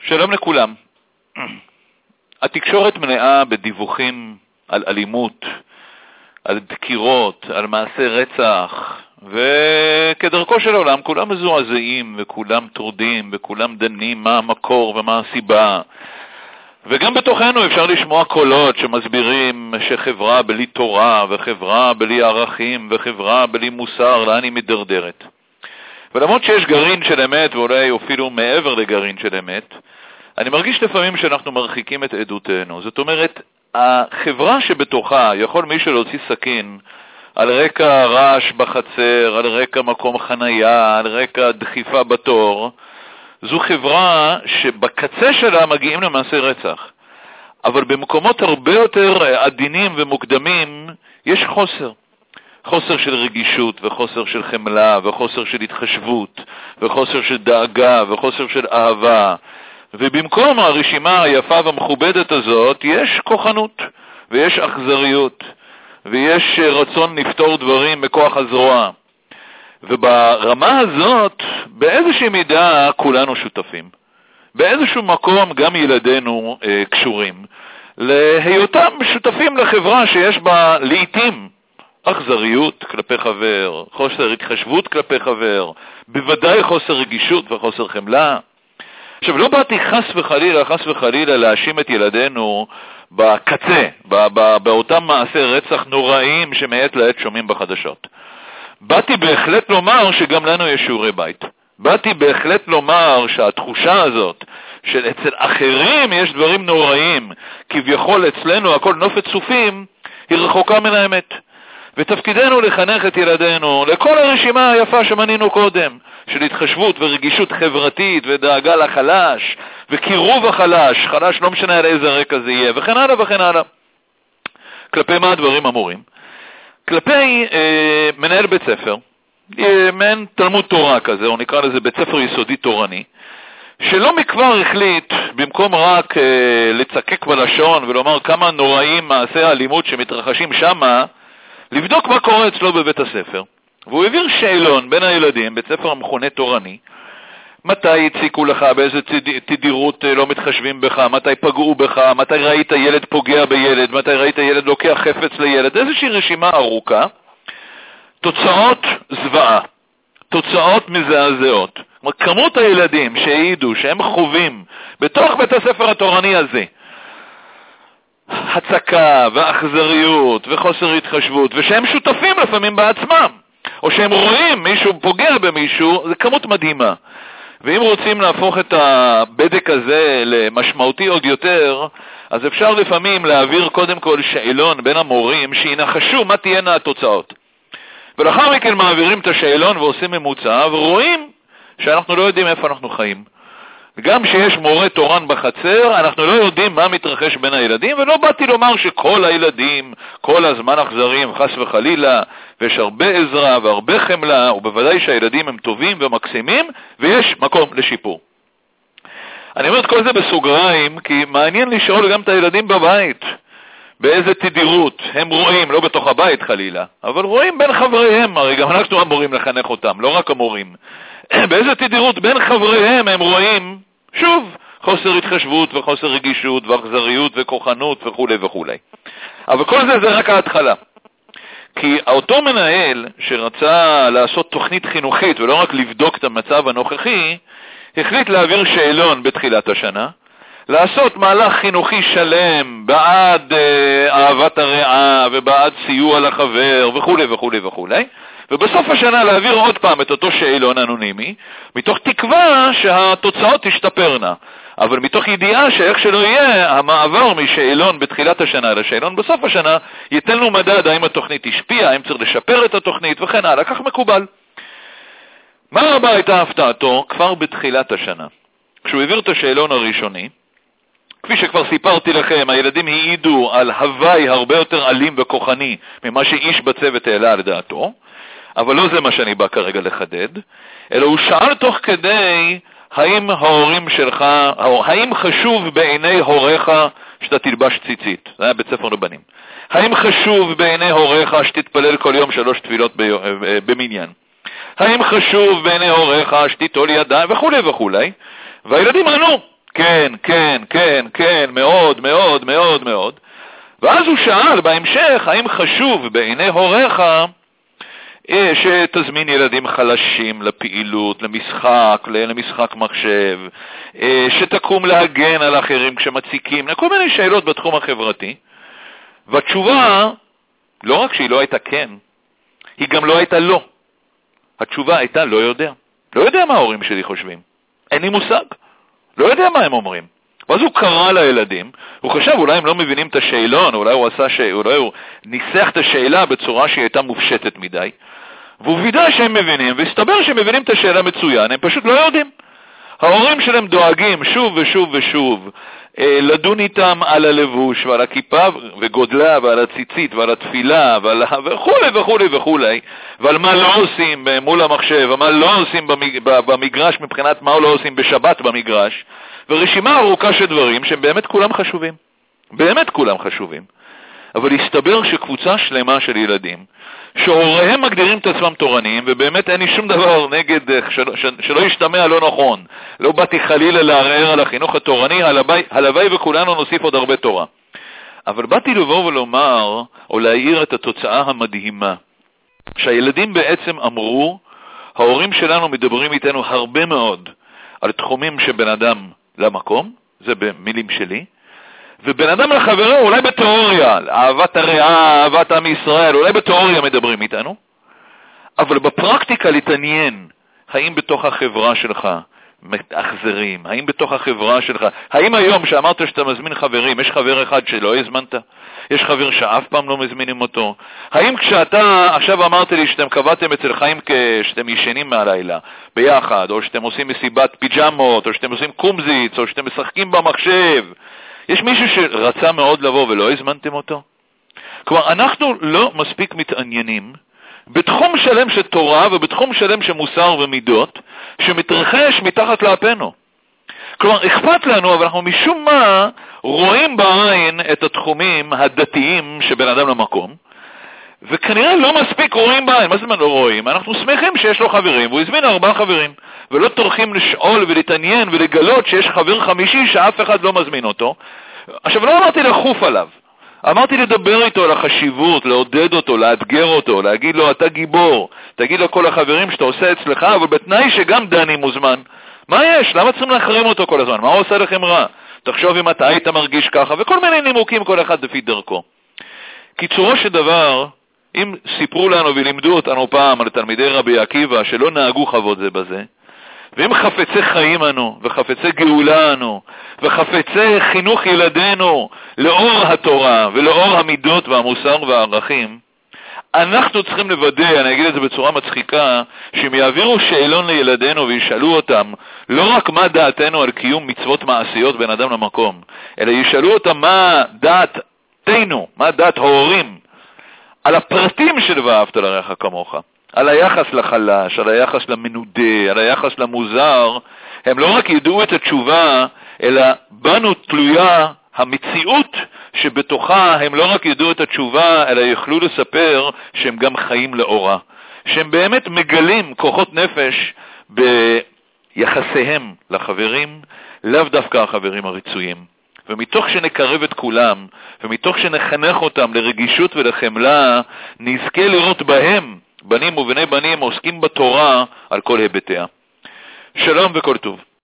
שלום לכולם. התקשורת מלאה בדיווחים על אלימות, על דקירות, על מעשי רצח, וכדרכו של העולם כולם מזועזעים וכולם טרודים וכולם דנים מה המקור ומה הסיבה. וגם בתוכנו אפשר לשמוע קולות שמסבירים שחברה בלי תורה וחברה בלי ערכים וחברה בלי מוסר, לאן היא מדרדרת. ולמרות שיש גרעין של אמת ואולי אפילו מעבר לגרעין של אמת, אני מרגיש לפעמים שאנחנו מרחיקים את עדותנו. זאת אומרת, החברה שבתוכה יכול מישהו להוציא סכין על רקע רעש בחצר, על רקע מקום חנייה, על רקע דחיפה בתור, זו חברה שבקצה שלה מגיעים למעשי רצח. אבל במקומות הרבה יותר עדינים ומוקדמים יש חוסר. חוסר של רגישות וחוסר של חמלה וחוסר של התחשבות וחוסר של דאגה וחוסר של אהבה. ובמקום הרשימה היפה והמכובדת הזאת יש כוחנות ויש אכזריות ויש רצון לפתור דברים בכוח הזרוע. וברמה הזאת באיזושהי מידה כולנו שותפים. באיזשהו מקום גם ילדינו קשורים להיותם שותפים לחברה שיש בה לעתים אכזריות כלפי חבר, חוסר התחשבות כלפי חבר, בוודאי חוסר רגישות וחוסר חמלה. עכשיו, לא באתי חס וחלילה להאשים את ילדינו בקצה, באותם מעשי רצח נוראים שמעת לעת שומעים בחדשות. באתי בהחלט לומר שגם לנו יש שיעורי בית. באתי בהחלט לומר שהתחושה הזאת של אצל אחרים יש דברים נוראים, כביכול אצלנו הכל נופת צופים, היא רחוקה מן האמת. ותפקידנו לחנך את ילדינו לכל הרשימה היפה שמנינו קודם, של התחשבות ורגישות חברתית ודאגה לחלש וקירוב החלש, חלש לא משנה על איזה רקע זה יהיה, וכן הלאה וכן הלאה. כלפי מה הדברים אמורים? כלפי מנהל בית ספר, מעין תלמוד תורה כזה, או נקרא לזה בית ספר יסודי תורני, שלא מכבר החליט, במקום רק לצקק בלשון ולומר כמה נוראים מעשי האלימות שמתרחשים שמה, לבדוק מה קורה אצלו בבית הספר. והוא העביר שאלון בין הילדים, בית ספר המכונה תורני, מתי הציקו לך, באיזה תדירות לא מתחשבים בך, מתי פגעו בך, מתי ראית ילד פוגע בילד, מתי ראית ילד לוקח חפץ לילד, איזושהי רשימה ארוכה, תוצאות זוועה, תוצאות מזעזעות. כמות הילדים שהעידו שהם חווים בתוך בית הספר התורני הזה, הצקה ואכזריות וחוסר התחשבות, ושהם שותפים לפעמים בעצמם, או שהם רואים מישהו פוגע במישהו, זה כמות מדהימה. ואם רוצים להפוך את הבדק הזה למשמעותי עוד יותר, אז אפשר לפעמים להעביר קודם כל שאלון בין המורים שינחשו מה תהיינה התוצאות. ולאחר מכן מעבירים את השאלון ועושים ממוצע, ורואים שאנחנו לא יודעים איפה אנחנו חיים. גם שיש מורה תורן בחצר, אנחנו לא יודעים מה מתרחש בין הילדים, ולא באתי לומר שכל הילדים כל הזמן אכזרים, חס וחלילה, ויש הרבה עזרה והרבה חמלה, ובוודאי שהילדים הם טובים ומקסימים, ויש מקום לשיפור. אני אומר את כל זה בסוגריים, כי מעניין לשאול גם את הילדים בבית, באיזה תדירות הם רואים, לא בתוך הבית חלילה, אבל רואים בין חבריהם, הרי גם אנחנו אמורים לחנך אותם, לא רק המורים. באיזה תדירות בין חבריהם הם רואים, שוב, חוסר התחשבות וחוסר רגישות ואכזריות וכוחנות וכו' וכו'. אבל כל זה רק ההתחלה. כי אותו מנהל שרצה לעשות תוכנית חינוכית ולא רק לבדוק את המצב הנוכחי, החליט להעביר שאלון בתחילת השנה, לעשות מהלך חינוכי שלם בעד אהבת הרעה ובעד סיוע לחבר וכו' וכו' וכו'. ובסוף השנה להעביר עוד פעם את אותו שאלון אנונימי, מתוך תקווה שהתוצאות תשתפרנה. אבל מתוך ידיעה שאיך שלא יהיה, המעבר משאלון בתחילת השנה לשאלון בסוף השנה, ייתן לו מדד האם התוכנית השפיעה, האם צריך לשפר את התוכנית וכן הלאה, כך מקובל. מה רבה הייתה הפתעתו כבר בתחילת השנה? כשהוא העביר את השאלון הראשוני, כפי שכבר סיפרתי לכם, הילדים העידו על הוואי הרבה יותר אלים וכוחני ממה שאיש בצוות העלה על דעתו, אבל לא זה מה שאני בא כרגע לחדד, אלא הוא שאל תוך כדי האם ההורים שלך, או האם חשוב בעיני הוריך שאתה תלבש ציצית. זה היה בית ספר לבנים. האם חשוב בעיני הוריך שתתפלל כל יום 3 תפילות במניין? האם חשוב בעיני הוריך שתיטול ידיים וכו' וכו'. והילדים ענו, כן, כן, כן, כן, מאוד, מאוד, מאוד, מאוד. ואז הוא שאל בהמשך, האם חשוב בעיני הוריך שתזמין ילדים חלשים לפעילות, למשחק מחשב, שתקום להגן על אחרים כשמציקים, כל מיני שאלות בתחום החברתי. והתשובה, לא רק שהיא לא הייתה כן, היא גם לא הייתה לא. התשובה הייתה לא יודע. לא יודע מה ההורים שלי חושבים. אין לי מושג. לא יודע מה הם אומרים. ואז הוא קרא לילדים, הוא חשב אולי הם לא מבינים את השאלון, אולי הוא ניסח את השאלה בצורה שהיא הייתה מופשטת מדי, והוא וידע שהם מבינים, והסתבר שהם מבינים את השאלה מצוין, הם פשוט לא יודעים. ההורים שלהם דואגים שוב ושוב ושוב לדון איתם על הלבוש ועל הכיפה וגודלה ועל הציצית ועל התפילה וכולי וכולי וכולי, ועל מה לא עושים מול המחשב ומה לא עושים במגרש מבחינת מה לא עושים בשבת במגרש, ורשימה ארוכה של דברים שהם באמת כולם חשובים. באמת כולם חשובים. אבל הסתבר שקבוצה שלמה של ילדים שהוריהם מגדירים את עצמם תורניים, ובאמת אין לי שום דבר נגד, שלא ישתמע לא נכון, לא באתי חלילה לערער על החינוך התורני, הלוואי וכולנו נוסיף עוד הרבה תורה. אבל באתי לבוא ולומר, או להעיר את התוצאה המדהימה, שהילדים בעצם אמרו, ההורים שלנו מדברים איתנו הרבה מאוד על תחומים שבין אדם למקום, זה במילים שלי, ובן אדם לחברו, אולי בתיאוריה, אהבת הרעה, אהבת עם ישראל, אולי בתיאוריה מדברים איתנו, אבל בפרקטיקה להתעניין, האם בתוך החברה שלך מתאכזרים, האם בתוך החברה שלך, האם היום שאמרת שאתה מזמין חברים, יש חבר אחד שלא הזמנת? יש חבר שאף פעם לא מזמינים אותו? האם כשאתה, עכשיו אמרת לי שאתם קבעתם אצל חיים כשאתם ישנים מהלילה ביחד, או שאתם עושים מסיבת פיג'מות, או שאתם עושים קומזיץ, או שאתם משחקים במחשב, יש מישהו שרצה מאוד לבוא ולא הזמנתם אותו? כלומר, אנחנו לא מספיק מתעניינים בתחום שלם של תורה ובתחום שלם של מוסר ומידות שמתרחש מתחת לאפנו. כלומר, אכפת לנו, אבל אנחנו משום מה רואים בעין את התחומים הדתיים שבין אדם למקום, וכנראה לא מספיק רואים בעין. מה זה לא רואים? אנחנו שמחים שיש לו חברים, והוא הזמין 4 חברים, ולא טורחים לשאול ולהתעניין ולגלות שיש חבר חמישי שאף אחד לא מזמין אותו. עכשיו, לא אמרתי לחוף עליו, אמרתי לדבר איתו על החשיבות, לעודד אותו, לאתגר אותו, להגיד לו, אתה גיבור, תגיד לכל החברים שאתה עושה אצלך, אבל בתנאי שגם דני מוזמן. מה יש? למה צריכים להחרים אותו כל הזמן? מה הוא עושה לכם רע? תחשוב אם אתה היית מרגיש ככה, וכל מיני נימוקים, כל אחד לפי דרכו. קיצורו של דבר, אם סיפרו לנו ולימדו אותנו פעם על תלמידי רבי עקיבא שלא נהגו חוות זה בזה, ואם חפצי חיים אנו, וחפצי גאולה אנו, וחפצי חינוך ילדינו לאור התורה ולאור המידות והמוסר והערכים, אנחנו צריכים לוודא, אני אגיד את זה בצורה מצחיקה, שהם יעבירו שאלון לילדינו וישאלו אותם לא רק מה דעתנו על קיום מצוות מעשיות בין אדם למקום, אלא ישאלו אותם מה דעתנו, מה דעת ההורים, על הפרטים של ואהבת לרעך כמוך, על היחס לחלש, על היחס למנודה, על היחס למוזר. הם לא רק ידעו את התשובה, אלא בנו תלויה המציאות שבתוכה הם לא רק ידעו את התשובה, אלא יוכלו לספר שהם גם חיים לאורה, שהם באמת מגלים כוחות נפש ביחסיהם לחברים, לאו דווקא החברים הרצויים. ומתוך שנקרב את כולם, ומתוך שנחנך אותם לרגישות ולחמלה, נזכה לראות בהם, בנים ובני בנים, עוסקים בתורה על כל היבטיה. שלום וכל טוב.